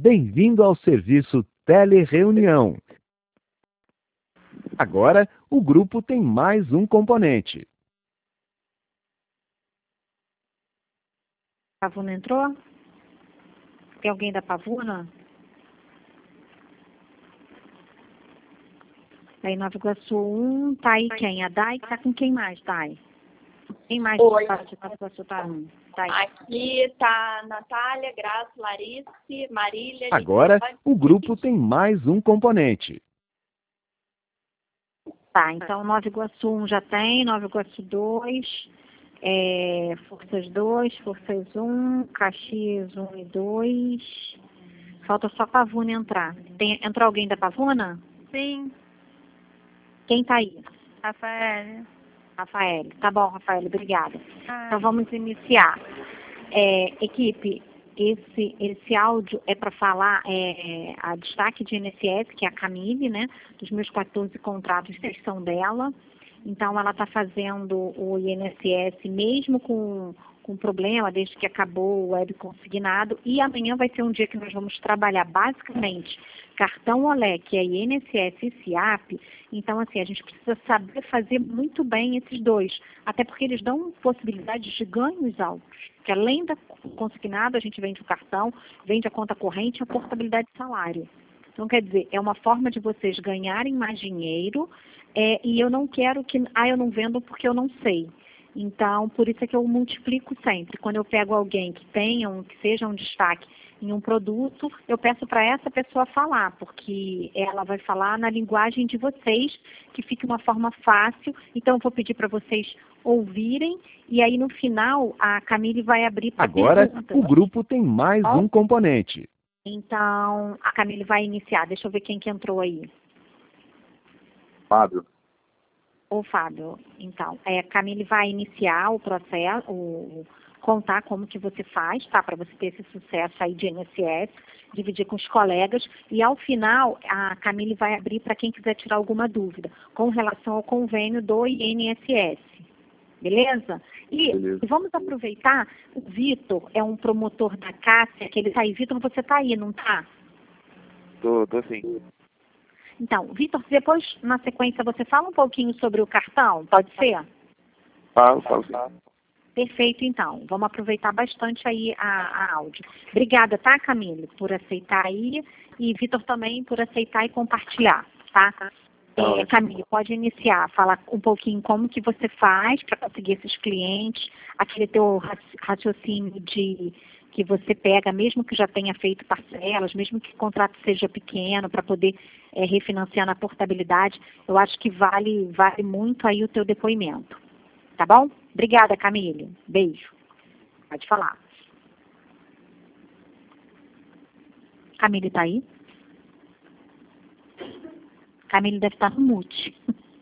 Bem-vindo ao serviço Telereunião. Agora, o grupo tem mais um componente. Pavuna entrou? Tem alguém da Pavuna? Aí Nova Iguaçu 1, tá aí quem? A Dai? Tá com quem mais, Dai? Quem mais Oi. de Nova Iguaçu tá? Dai. Aqui tá Natália, Graça, Larice, Marília. Agora, Lidiane. o grupo tem mais um componente. Tá, então Nova Iguaçu 1 já tem, Nova Iguaçu 2, Forças 2, Forças 1, Caxias 1 e 2. Falta só Pavuna entrar. Entrou alguém da Pavuna? Sim, Quem tá aí? Rafael. Rafael. Tá bom, Rafael, obrigada. Ah, Então vamos iniciar. Equipe, esse áudio é para falar a destaque de INSS, que é a Camille, né? Dos meus 14 contratos, 6 são dela. Então ela está fazendo o INSS mesmo com problema, desde que acabou o web consignado. E amanhã vai ser um dia que nós vamos trabalhar basicamente cartão Olé, que é INSS e SIAP. Então, assim, a gente precisa saber fazer muito bem esses dois, até porque eles dão possibilidades de ganhos altos. Que além da consignado, a gente vende o cartão, vende a conta corrente e a portabilidade de salário. Então, quer dizer, é uma forma de vocês ganharem mais dinheiro, e eu não quero que, eu não vendo porque eu não sei. Então, por isso é que eu multiplico sempre. Quando eu pego alguém que que seja um destaque em um produto, eu peço para essa pessoa falar, porque ela vai falar na linguagem de vocês, que fique uma forma fácil. Então, eu vou pedir para vocês ouvirem, e aí no final a Camille vai abrir para Agora, perguntas. o grupo tem mais um componente. Então, a Camille vai iniciar. Deixa eu ver quem que entrou aí. Fábio. Ô, Fábio, então, a Camille vai iniciar o processo, contar como que você faz, tá? Para você ter esse sucesso aí de INSS, dividir com os colegas, e ao final, a Camille vai abrir para quem quiser tirar alguma dúvida com relação ao convênio do INSS. Beleza? Beleza. E vamos aproveitar, o Vitor é um promotor da Cássia, que ele tá aí. Vitor, você tá aí, não tá? Tô sim. Então, Vitor, depois, na sequência, você fala um pouquinho sobre o cartão, pode ser? Falo sim. Perfeito, então. Vamos aproveitar bastante aí a áudio. Obrigada, tá, Camille, por aceitar aí, e Vitor também por aceitar e compartilhar, tá? Camille, pode iniciar, falar um pouquinho como que você faz para conseguir esses clientes, aquele teu raciocínio de que você pega, mesmo que já tenha feito parcelas, mesmo que o contrato seja pequeno, para poder refinanciar na portabilidade. Eu acho que vale muito aí o teu depoimento. Tá bom? Obrigada, Camille. Beijo. Pode falar. Camille tá aí? Camille deve estar no mute.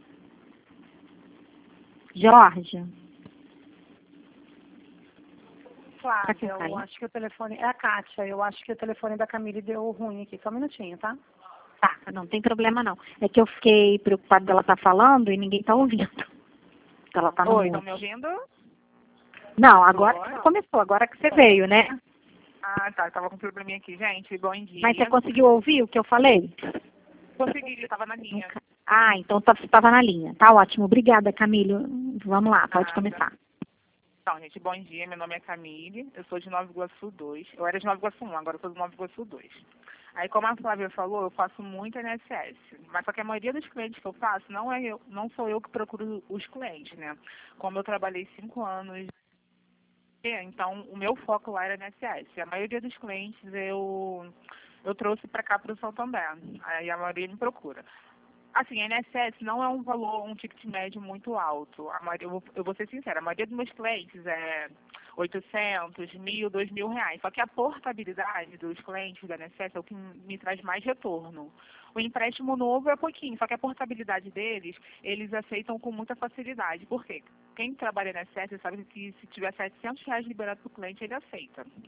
Jorge. Flávia, eu acho que o telefone... É a Kátia, eu acho que o telefone da Camille deu ruim aqui. Só um minutinho, tá? Tá, não tem problema não. É que eu fiquei preocupada dela estar falando e ninguém está ouvindo. Ela tá no Oi, mute. estão me ouvindo? Não, agora que começou, agora que você veio, né? Ah, tá, tava com um probleminha aqui, gente. Bom dia. Mas você conseguiu ouvir o que eu falei? Consegui, tava na linha. Ah, então estava na linha. Tá ótimo. Obrigada, Camille. Vamos lá, pode começar. Então, gente, bom dia. Meu nome é Camille. Eu sou de Nova Iguaçu 2. Eu era de Nova Iguaçu 1, agora eu sou de Nova Iguaçu 2. Aí, como a Flávia falou, eu faço muito INSS. Mas só que a maioria dos clientes que eu faço não sou eu que procuro os clientes, né? Como eu trabalhei 5 anos, então o meu foco lá era INSS. A maioria dos clientes eu trouxe para cá para o Santander. Aí a maioria me procura. Assim, a INSS não é um ticket médio muito alto. Eu vou ser sincera, a maioria dos meus clientes é 800, 1.000, 2.000 reais. Só que a portabilidade dos clientes da INSS é o que me traz mais retorno. O empréstimo novo é pouquinho, só que a portabilidade deles, eles aceitam com muita facilidade. Por quê? Quem trabalha na INSS sabe que se tiver R$ 700 liberado para o cliente, ele aceita.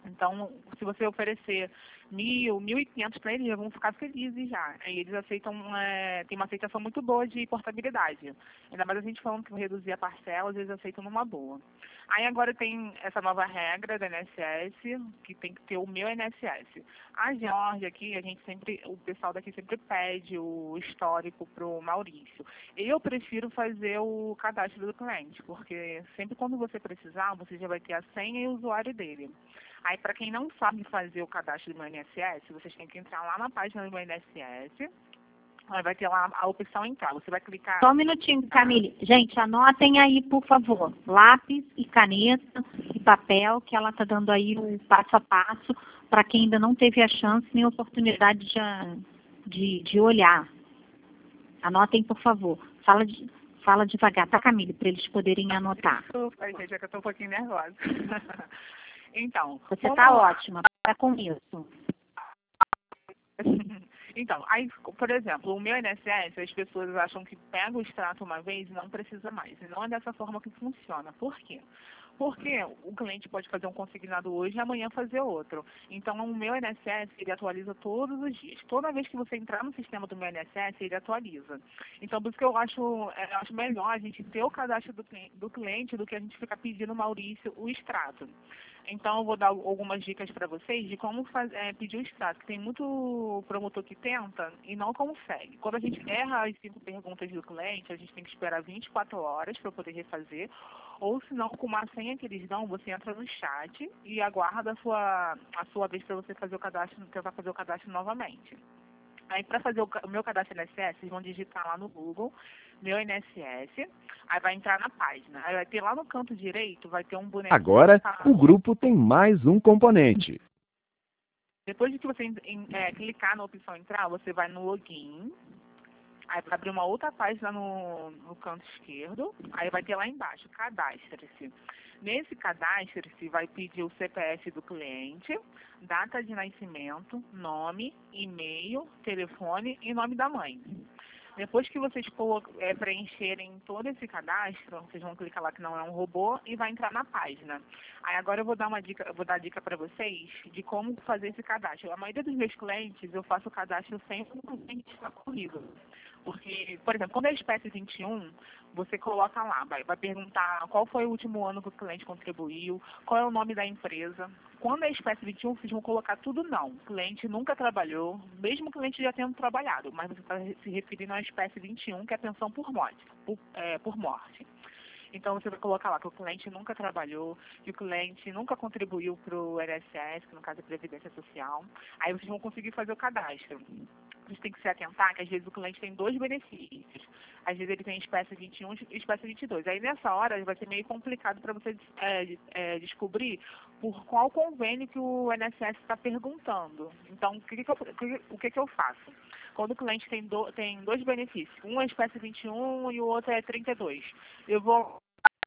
Então, se você oferecer 1.000, 1.500 para eles, já vão ficar felizes já. Aí eles aceitam, tem uma aceitação muito boa de portabilidade. Ainda mais a gente falando que vai reduzir a parcela, eles aceitam numa boa. Aí agora tem essa nova regra da INSS, que tem que ter o meu INSS. A Georgia aqui, o pessoal daqui sempre pede o histórico para o Maurício. Eu prefiro fazer o cadastro do cliente, porque sempre quando você precisar, você já vai ter a senha e o usuário dele. Aí, para quem não sabe fazer o cadastro do meu INSS, vocês têm que entrar lá na página do meu INSS. Aí vai ter lá a opção entrar. Você vai clicar... Só um minutinho, Camille. Gente, anotem aí, por favor. Lápis e caneta e papel, que ela está dando aí o passo a passo para quem ainda não teve a chance nem a oportunidade de olhar. Anotem, por favor. Fala devagar, tá, Camille? Para eles poderem anotar. Ai, gente, é que eu estou um pouquinho nervosa. Então, você está ótima, para com isso. Então, aí, por exemplo, o meu INSS, as pessoas acham que pega o extrato uma vez e não precisa mais. E não é dessa forma que funciona. Por quê? Porque o cliente pode fazer um consignado hoje e amanhã fazer outro. Então, o meu INSS, ele atualiza todos os dias. Toda vez que você entrar no sistema do meu INSS, ele atualiza. Então, por isso que eu acho melhor a gente ter o cadastro do cliente do que a gente ficar pedindo ao Maurício o extrato. Então, eu vou dar algumas dicas para vocês de como pedir o extrato, que tem muito promotor que tenta e não consegue. Quando a gente erra as 5 perguntas do cliente, a gente tem que esperar 24 horas para poder refazer, ou se não, com uma senha que eles dão, você entra no chat e aguarda a sua vez para você fazer o cadastro, tentar fazer o cadastro novamente. Aí, para fazer o meu cadastro INSS, vocês vão digitar lá no Google, meu INSS, aí vai entrar na página. Aí vai ter lá no canto direito, vai ter um bonequinho. Agora, o grupo tem mais um componente. Depois de que você clicar na opção entrar, você vai no login. Aí vai abrir uma outra página no canto esquerdo. Aí vai ter lá embaixo, cadastre-se. Nesse cadastre-se vai pedir o CPF do cliente, data de nascimento, nome, e-mail, telefone e nome da mãe. Depois que vocês preencherem todo esse cadastro, vocês vão clicar lá que não é um robô e vai entrar na página. Aí agora eu vou dar dica para vocês de como fazer esse cadastro. A maioria dos meus clientes eu faço o cadastro sempre no cliente está comigo. Porque, por exemplo, quando é espécie 21, você coloca lá, vai perguntar qual foi o último ano que o cliente contribuiu, qual é o nome da empresa. Quando é espécie 21, vocês vão colocar tudo não. O cliente nunca trabalhou, mesmo o cliente já tendo trabalhado, mas você está se referindo à espécie 21, que é pensão por morte. Então, você vai colocar lá que o cliente nunca trabalhou, que o cliente nunca contribuiu para o INSS, que no caso é Previdência Social. Aí vocês vão conseguir fazer o cadastro. Vocês têm que se atentar que às vezes o cliente tem 2 benefícios. Às vezes ele tem espécie 21 e espécie 22. Aí nessa hora vai ser meio complicado para você descobrir por qual convênio que o INSS está perguntando. Então, o que eu faço? Quando o cliente tem 2 benefícios, um é espécie 21 e o outro é 32, eu vou...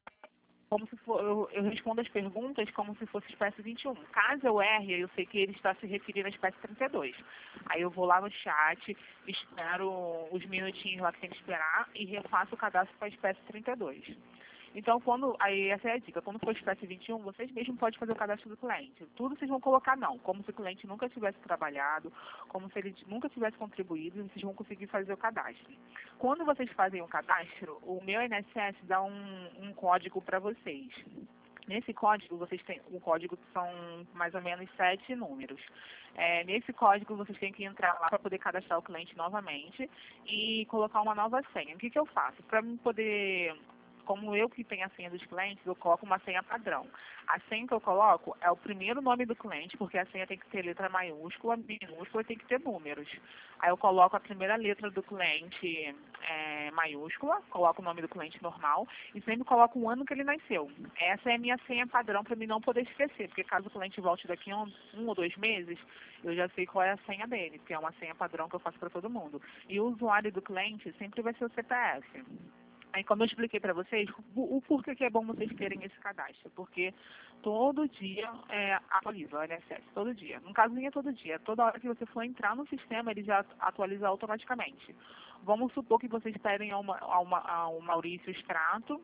eu respondo as perguntas como se fosse espécie 21. Caso eu erre, eu sei que ele está se referindo à espécie 32. Aí eu vou lá no chat, espero os minutinhos lá que tem que esperar e refaço o cadastro para a espécie 32. Então, aí essa é a dica. Quando for espécie 21, vocês mesmos podem fazer o cadastro do cliente. Tudo vocês vão colocar não, como se o cliente nunca tivesse trabalhado, como se ele nunca tivesse contribuído, vocês vão conseguir fazer o cadastro. Quando vocês fazem o cadastro, o meu INSS dá um código para vocês. Nesse código, vocês têm um código que são mais ou menos 7 números. Nesse código, vocês têm que entrar lá para poder cadastrar o cliente novamente e colocar uma nova senha. O que eu faço? Para mim poder... Como eu que tenho a senha dos clientes, eu coloco uma senha padrão. A senha que eu coloco é o primeiro nome do cliente, porque a senha tem que ter letra maiúscula, minúscula e tem que ter números. Aí eu coloco a primeira letra do cliente maiúscula, coloco o nome do cliente normal e sempre coloco o ano que ele nasceu. Essa é a minha senha padrão para mim não poder esquecer, porque caso o cliente volte daqui a 1 ou 2 meses, eu já sei qual é a senha dele, que é uma senha padrão que eu faço para todo mundo. E o usuário do cliente sempre vai ser o CPF. Aí, como eu expliquei para vocês, o porquê que é bom vocês terem esse cadastro, porque todo dia atualiza o INSS, todo dia. No caso, nem é todo dia, toda hora que você for entrar no sistema, ele já atualiza automaticamente. Vamos supor que vocês pedem ao Maurício o extrato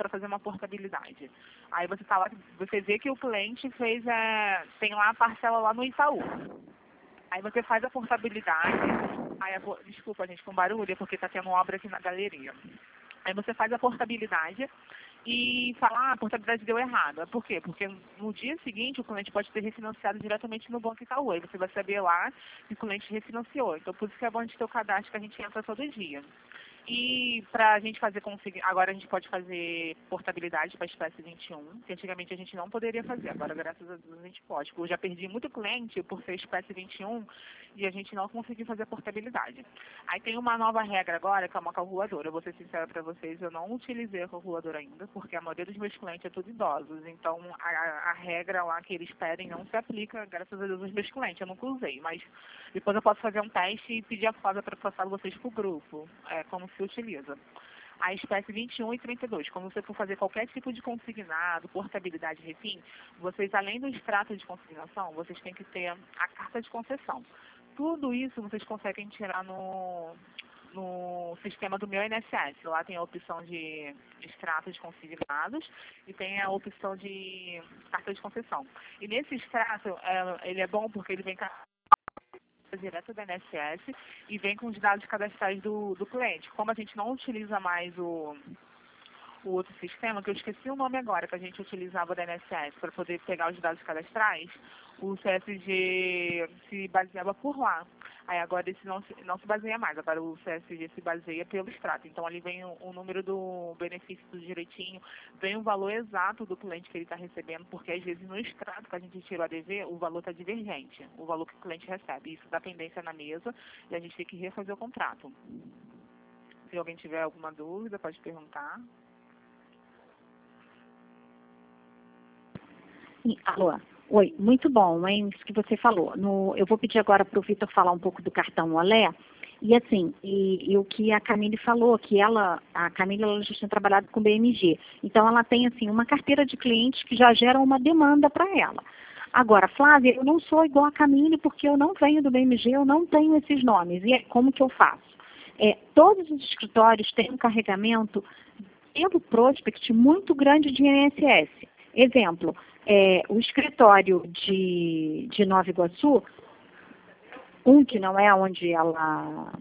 para fazer uma portabilidade. Aí você tá lá, você vê que o cliente fez, tem lá a parcela lá no Itaú. Aí você faz a portabilidade, desculpa gente, com barulho, porque está tendo obra aqui na galeria. Aí você faz a portabilidade e fala, a portabilidade deu errado. Por quê? Porque no dia seguinte o cliente pode ter refinanciado diretamente no Banco Itaú. Aí você vai saber lá que o cliente refinanciou. Então por isso que é bom a gente ter o cadastro que a gente entra todo dia. E para a gente fazer agora a gente pode fazer portabilidade para a espécie 21, que antigamente a gente não poderia fazer, agora graças a Deus a gente pode. Eu já perdi muito cliente por ser espécie 21 e a gente não conseguiu fazer a portabilidade. Aí tem uma nova regra agora, que é uma calculadora. Eu vou ser sincera para vocês, eu não utilizei a calculadora ainda, porque a maioria dos meus clientes é tudo idosos, então a regra lá que eles pedem não se aplica, graças a Deus, aos meus clientes. Eu nunca usei, mas depois eu posso fazer um teste e pedir a foto para passar vocês para o grupo, como se utiliza. A espécie 21 e 32, quando você for fazer qualquer tipo de consignado, portabilidade, refim, vocês, além do extrato de consignação, vocês têm que ter a carta de concessão. Tudo isso vocês conseguem tirar no sistema do meu INSS. Lá tem a opção de extrato de consignados e tem a opção de carta de concessão. E nesse extrato, ele é bom porque ele vem direto da INSS e vem com os dados cadastrais do cliente. Como a gente não utiliza mais o outro sistema, que eu esqueci o nome agora, que a gente utilizava da INSS para poder pegar os dados cadastrais, o CSG se baseava por lá. Aí agora esse não se baseia mais, agora o CSG se baseia pelo extrato. Então ali vem o número do benefício tudo direitinho, vem o valor exato do cliente que ele está recebendo, porque às vezes no extrato que a gente tirou a ADV, o valor está divergente, o valor que o cliente recebe. Isso dá pendência na mesa e a gente tem que refazer o contrato. Se alguém tiver alguma dúvida, pode perguntar. Alô? Oi, muito bom, hein, isso que você falou. Eu vou pedir agora para o Vitor falar um pouco do cartão Olé. E assim, e o que a Camille falou, que a Camille ela já tinha trabalhado com BMG. Então ela tem assim uma carteira de clientes que já geram uma demanda para ela. Agora, Flávia, eu não sou igual a Camille porque eu não venho do BMG, eu não tenho esses nomes. E como que eu faço? Todos os escritórios têm um carregamento pelo prospect muito grande de INSS. Exemplo, o escritório de Nova Iguaçu, que não é onde ela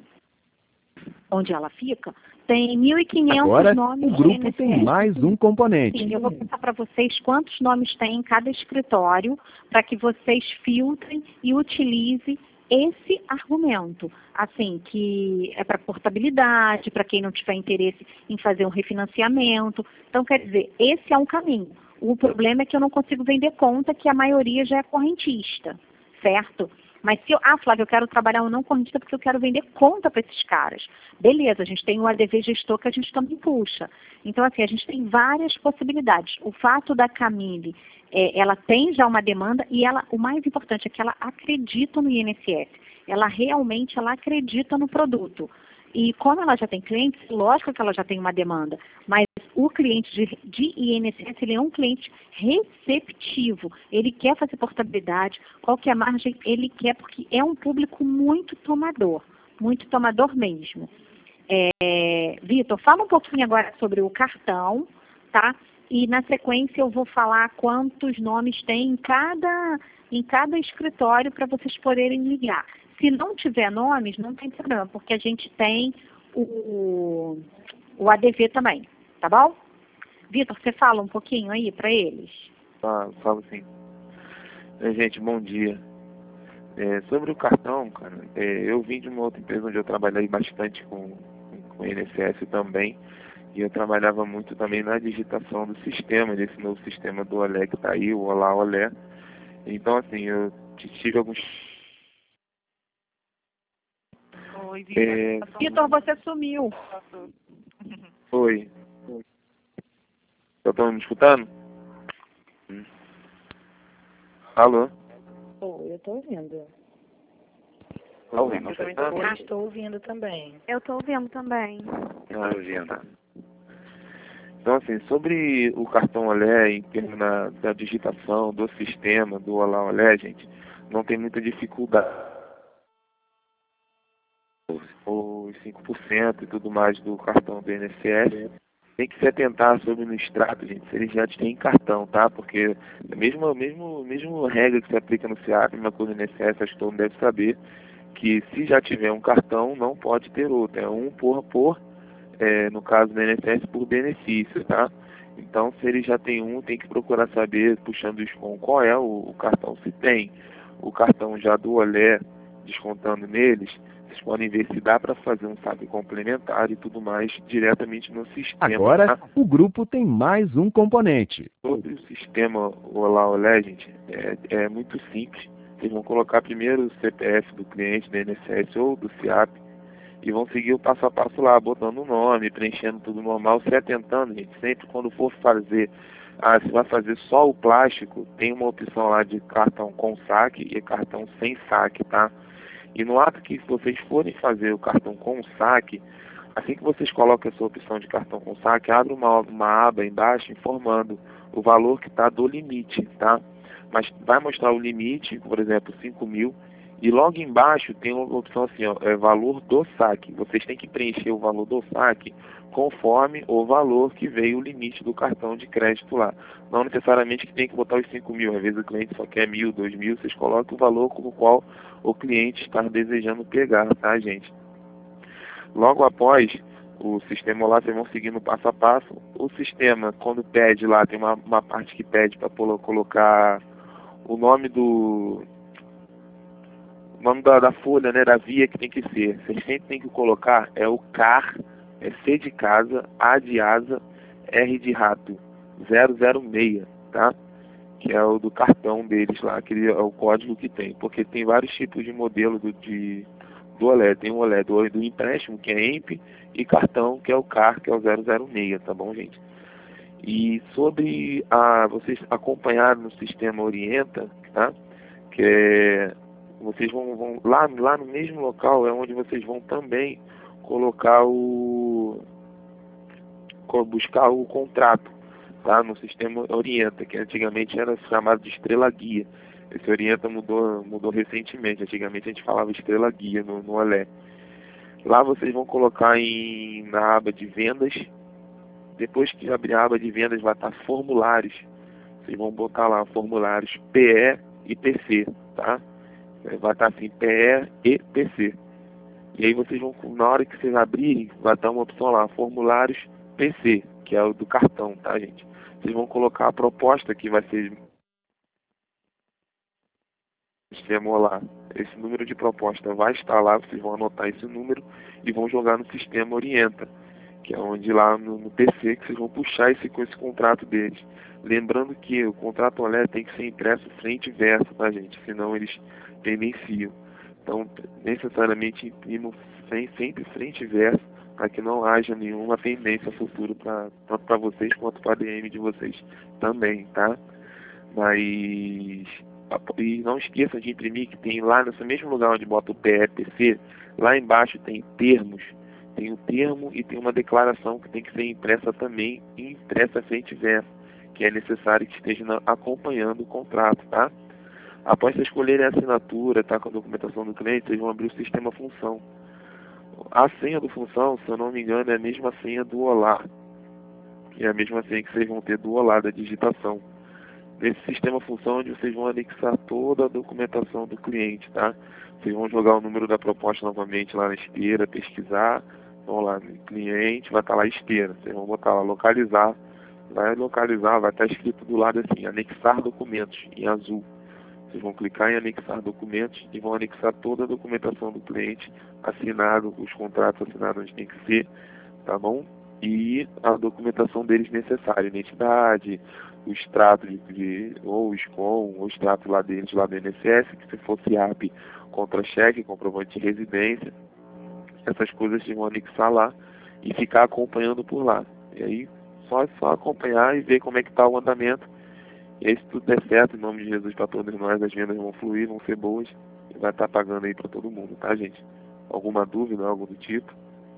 fica, tem 1.500 Agora, nomes. O grupo tem mais um componente. Sim, eu vou contar para vocês quantos nomes tem em cada escritório, para que vocês filtrem e utilizem esse argumento, assim, que é para portabilidade, para quem não tiver interesse em fazer um refinanciamento. Então, quer dizer, esse é um caminho. O problema é que eu não consigo vender conta, que a maioria já é correntista, certo? Mas se Flávia, eu quero trabalhar um não correntista porque eu quero vender conta para esses caras. Beleza, a gente tem o ADV gestor que a gente também puxa. Então, assim, a gente tem várias possibilidades. O fato da Camille, ela tem já uma demanda e o mais importante é que ela acredita no INSS. Ela realmente acredita no produto. E como ela já tem clientes, lógico que ela já tem uma demanda, mas o cliente de INSS, ele é um cliente receptivo, ele quer fazer portabilidade, qualquer margem ele quer, porque é um público muito tomador mesmo. Vitor, fala um pouquinho agora sobre o cartão, tá? E na sequência eu vou falar quantos nomes tem em cada escritório para vocês poderem ligar. Se não tiver nomes, não tem problema, porque a gente tem o ADV também, tá bom? Vitor, você fala um pouquinho aí para eles? Falo sim. Gente, bom dia. Sobre o cartão, cara, eu vim de uma outra empresa onde eu trabalhei bastante com o INSS também, e eu trabalhava muito também na digitação do sistema, desse novo sistema do Olé que está aí, o Olá Olé. Então, assim, eu tive alguns... Oi, Vitor. Vitor, você sumiu. Oi. Estão me escutando? Alô? Eu estou ouvindo. Tá ouvindo? Eu estou ouvindo também. Eu estou ouvindo também. Então, assim, sobre o cartão Olé, em termos da digitação, do sistema, do Olá Olé, gente, não tem muita dificuldade. Os 5% e tudo mais do cartão do INSS, tem que se atentar sobre no extrato, gente, se eles já têm cartão, tá? Porque a mesma regra que se aplica no SEAP, uma coisa no INSS, acho que todo mundo deve saber, que se já tiver um cartão, não pode ter outro. É um no caso do INSS, por benefício, tá? Então, se ele já tem um, tem que procurar saber, puxando o SCOM, qual é o cartão. Se tem o cartão já do Olé, descontando neles, vocês podem ver se dá para fazer um SAP complementar e tudo mais diretamente no sistema. Agora, tá? o grupo tem mais um componente. Sobre o sistema Olé, gente, é muito simples. Vocês vão colocar primeiro o CPF do cliente, da INSS ou do SEAP, e vão seguir o passo a passo lá, botando o nome, preenchendo tudo normal, se atentando, gente, sempre quando for fazer, se vai fazer só o plástico, tem uma opção lá de cartão com saque e cartão sem saque, tá? E no ato que vocês forem fazer o cartão com saque, assim que vocês colocam essa opção de cartão com saque, abre uma aba embaixo informando o valor que está do limite, tá? Mas vai mostrar o limite, por exemplo, 5.000, e logo embaixo tem uma opção assim, ó, valor do saque. Vocês têm que preencher o valor do saque conforme o valor que veio o limite do cartão de crédito lá. Não necessariamente que tem que botar os 5.000, às vezes o cliente só quer 1.000, 2.000, vocês colocam o valor com o qual o cliente está desejando pegar, tá, gente? Logo após o sistema lá, vocês vão seguindo passo a passo. O sistema, quando pede lá, tem uma parte que pede para colocar o nome da folha, né, da via que tem que ser. Vocês sempre tem que colocar o CAR, C de casa, A de asa, R de rato, 006, tá? Que é o do cartão deles lá, aquele é o código que tem, porque tem vários tipos de modelo do Olé. Tem o Olé do empréstimo, que é EMP, e cartão, que é o CAR, que é o 006, tá bom, gente? E sobre vocês acompanharem no sistema Orienta, tá? Que vocês vão lá no mesmo local é onde vocês vão também colocar buscar o contrato, tá? No sistema Orienta, que antigamente era chamado de Estrela Guia. Esse Orienta mudou recentemente. Antigamente a gente falava Estrela Guia no Olé. Lá vocês vão colocar na aba de vendas. Depois que abrir a aba de vendas vai estar formulários. Vocês vão botar lá formulários PE e PC, tá? Vai estar assim, PE e PC. E aí vocês vão, na hora que vocês abrirem, vai estar uma opção lá, formulários PC, que é o do cartão, tá, gente? Vocês vão colocar a proposta que vai ser sistema lá. Esse número de proposta vai estar lá, vocês vão anotar esse número e vão jogar no sistema Orienta, que é onde lá no PC que vocês vão puxar esse contrato deles. Lembrando que o contrato Olé tem que ser impresso frente e verso, tá, gente? Senão eles tendenciam. Então, necessariamente imprimam sempre frente e verso, para que não haja nenhuma pendência futura tanto para vocês quanto para a DM de vocês também, tá? E não esqueçam de imprimir que tem lá nesse mesmo lugar onde bota o PEPC, lá embaixo tem termos. Tem um termo e tem uma declaração que tem que ser impressa também, e impressa frente e verso, que é necessário que esteja acompanhando o contrato, tá? Após vocês escolherem a assinatura, tá, com a documentação do cliente, vocês vão abrir o sistema função. A senha do função, se eu não me engano, é a mesma senha do Olá, que é a mesma senha que vocês vão ter do Olá, da digitação. Nesse sistema função, onde vocês vão anexar toda a documentação do cliente, tá? Vocês vão jogar o número da proposta novamente lá na esteira, pesquisar, vão lá no cliente, vai estar lá esteira, vocês vão botar lá localizar, vai estar escrito do lado assim, anexar documentos, em azul. Vocês vão clicar em anexar documentos e vão anexar toda a documentação do cliente, assinado, os contratos assinados onde tem que ser, tá bom? E a documentação deles necessária, identidade, o extrato ou o SCOM, ou o extrato lá deles, lá do INSS, que se fosse AP, contra-cheque, comprovante de residência, essas coisas vocês vão anexar lá e ficar acompanhando por lá. E aí, só acompanhar e ver como é que está o andamento. E aí, se tudo der certo, em nome de Jesus, para todos nós, as vendas vão fluir, vão ser boas, e vai estar pagando aí para todo mundo, tá, gente? Alguma dúvida, algo do tipo?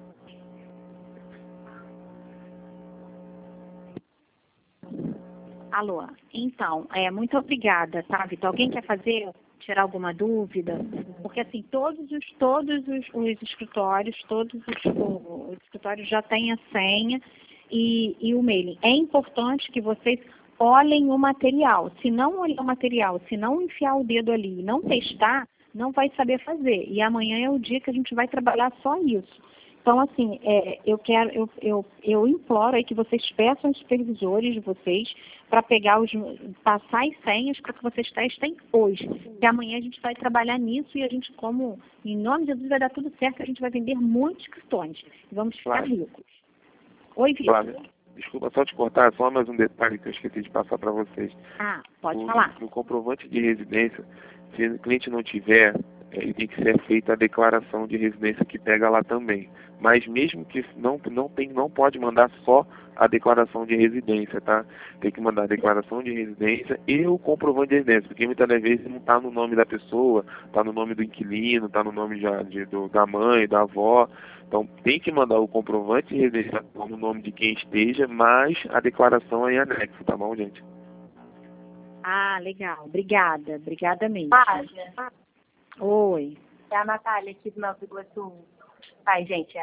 Alô, então, muito obrigada, tá, Vitor? Alguém quer tirar alguma dúvida? Porque, assim, todos os escritórios, os escritórios já têm a senha e o mailing. É importante que vocês olhem o material. Se não olhar o material, se não enfiar o dedo ali e não testar, não vai saber fazer. E amanhã é o dia que a gente vai trabalhar só isso. Então, assim, eu imploro aí que vocês peçam os supervisores de vocês para passar as senhas para que vocês testem hoje. E amanhã a gente vai trabalhar nisso e a gente, como, em nome de Jesus, vai dar tudo certo, a gente vai vender muitos cartões. E vamos ficar ricos. Oi, Vitor. Flávia, desculpa só te cortar, só mais um detalhe que eu esqueci de passar para vocês. Pode falar. No comprovante de residência, se o cliente não tiver, ele tem que ser feita a declaração de residência que pega lá também. Mas mesmo que não pode mandar só a declaração de residência, tá? Tem que mandar a declaração de residência e o comprovante de residência, porque muitas das vezes não está no nome da pessoa, está no nome do inquilino, está no nome da mãe, da avó. Então tem que mandar o comprovante de residência no nome de quem esteja, mais a declaração aí anexo, tá bom, gente? Legal. Obrigada. Obrigada mesmo. Página. Oi. É a Natália aqui do Nova Iguaçu. Ai, gente,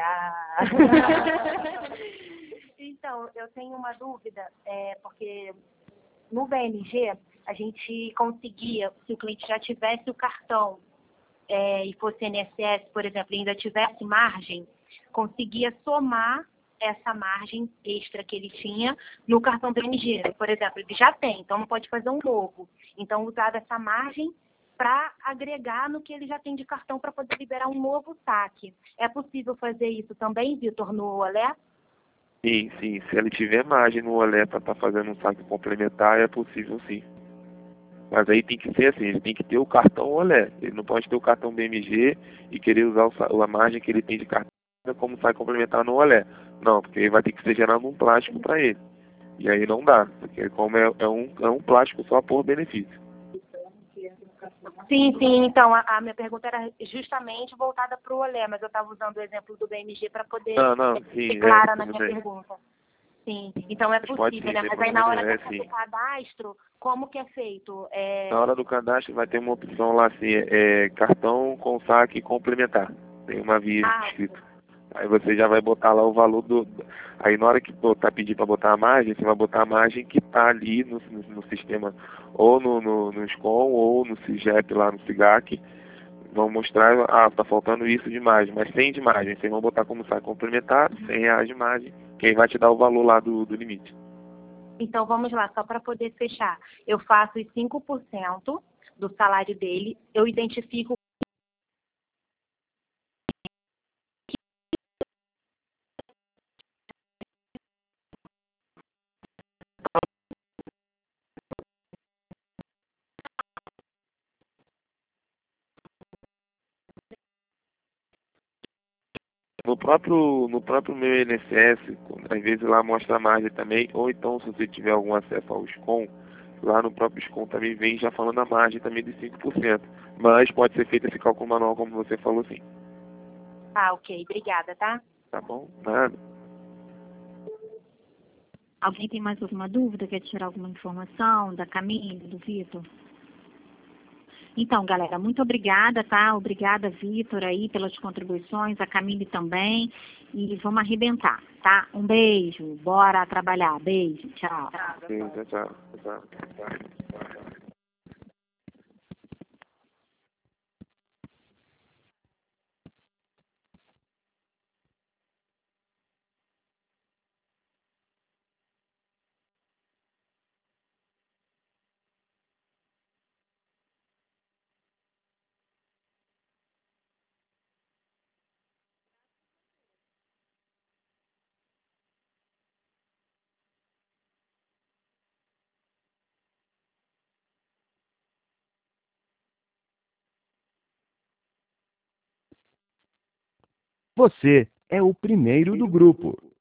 Então, eu tenho uma dúvida, porque no BMG a gente conseguia, se o cliente já tivesse o cartão e fosse INSS, por exemplo, e ainda tivesse margem, conseguia somar essa margem extra que ele tinha no cartão BMG. Por exemplo, ele já tem, então não pode fazer um novo. Então, usar essa margem para agregar no que ele já tem de cartão para poder liberar um novo saque. É possível fazer isso também, Vitor, no Olé? Sim. Se ele tiver margem no Olé para estar fazendo um saque complementar, é possível sim. Mas aí tem que ser assim, ele tem que ter o cartão Olé. Ele não pode ter o cartão BMG e querer usar a margem que ele tem de cartão como saque complementar no Olé. Não, porque aí vai ter que ser gerado um plástico para ele. E aí não dá, porque como é um plástico só por benefício. Sim. Então, a minha pergunta era justamente voltada para o Olé, mas eu estava usando o exemplo do BMG para poder ser clara na minha pergunta. Sim, então é possível, né? Mas aí na hora do cadastro, como que é feito? Na hora do cadastro vai ter uma opção lá assim, cartão com saque complementar. Tem uma via escrito. Aí você já vai botar lá o valor Aí na hora que pedir para botar a margem, você vai botar a margem que está ali no sistema, ou no SCOM, ou no CIGEP lá no SIGAC. Vão mostrar, tá faltando isso de margem, mas 100 de margem. Vocês vão botar como saque complementar, R$100 de margem, que aí vai te dar o valor lá do limite. Então vamos lá, só para poder fechar. Eu faço os 5% do salário dele, eu identifico No próprio meu INSS, às vezes lá mostra a margem também, ou então se você tiver algum acesso ao SCOM, lá no próprio SCOM também vem já falando a margem também de 5%. Mas pode ser feito esse cálculo manual, como você falou, sim. Ok. Obrigada, tá? Tá bom? Nada. Alguém tem mais alguma dúvida? Quer tirar alguma informação da Camille, do Vitor? Então, galera, muito obrigada, tá? Obrigada, Vitor, aí, pelas contribuições, a Camille também. E vamos arrebentar, tá? Um beijo, bora trabalhar. Beijo, tchau. Tchau. Você é o primeiro do grupo.